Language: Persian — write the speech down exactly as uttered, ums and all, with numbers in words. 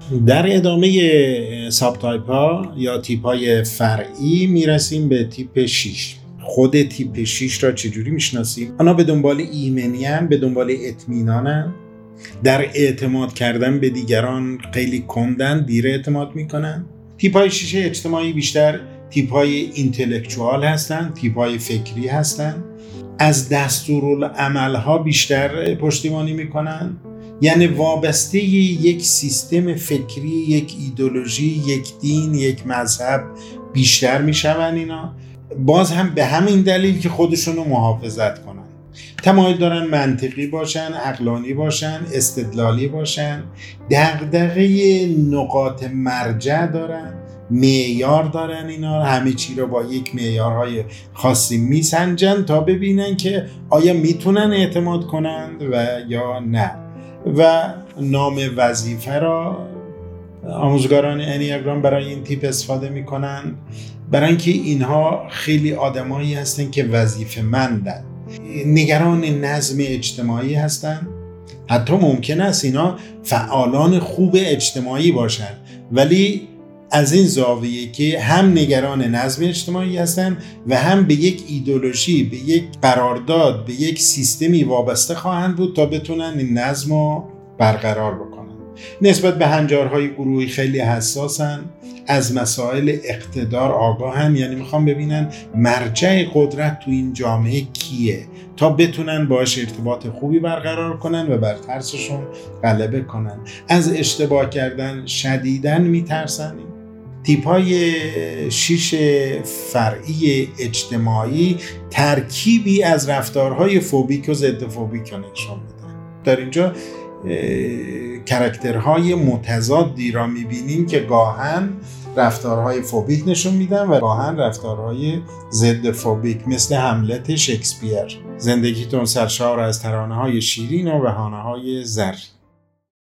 در ادامه ساب تایپ ها یا تیپ های فرعی میرسیم به تیپ شش. خود تیپ شش را چجوری میشناسیم؟ آنها به دنبال ایمنی هستند، به دنبال اطمینانند، در اعتماد کردن به دیگران خیلی کندن، دیر اعتماد میکنن. تیپ های شش اجتماعی بیشتر تیپ های اینتלקچوال هستند، تیپ های فکری هستند، از دستورالعمل ها بیشتر پشتیبانی میکنن، یعنی وابسته یک سیستم فکری، یک ایدئولوژی، یک دین، یک مذهب بیشتر میشون. اینا باز هم به همین دلیل که خودشون رو محافظت کنن، تمایل دارن منطقی باشن، عقلانی باشن، استدلالی باشن، دغدغه نقاط مرجع دارن، معیار دارن. اینا همه چی رو با یک معیارهای خاصی میسنجن تا ببینن که آیا میتونن اعتماد کنند و یا نه. و نام وظیفه را آموزگاران انیاگرام برای این تیپ استفاده میکنن، برای اینکه اینها خیلی آدمایی هستن که وظیفه مندن، نگران نظم اجتماعی هستن. حتی ممکن است اینا فعالان خوب اجتماعی باشن، ولی از این زاویه که هم نگران نظم اجتماعی هستن و هم به یک ایدئولوژی، به یک قرارداد، به یک سیستمی وابسته خواهند بود تا بتونن این نظم رو برقرار بکنن. نسبت به هنجارهای گروهی خیلی حساسن، از مسائل اقتدار آگاهن، یعنی میخوام ببینن مرجع قدرت تو این جامعه کیه تا بتونن باهاش ارتباط خوبی برقرار کنن و بر ترسشون غلبه کنن. از اشتباه کردن شدیداً میترسن. تیپ های شش فرعی اجتماعی ترکیبی از رفتارهای فوبیک و ضد فوبیک نشون میدن. در اینجا کاراکترهای متضادی را میبینیم که گاهن رفتارهای فوبیک نشون میدن و گاهن رفتارهای ضد فوبیک، مثل هملت شکسپیر. زندگیتون سرشار از ترانه‌های شیرین و بهانه‌های زرین.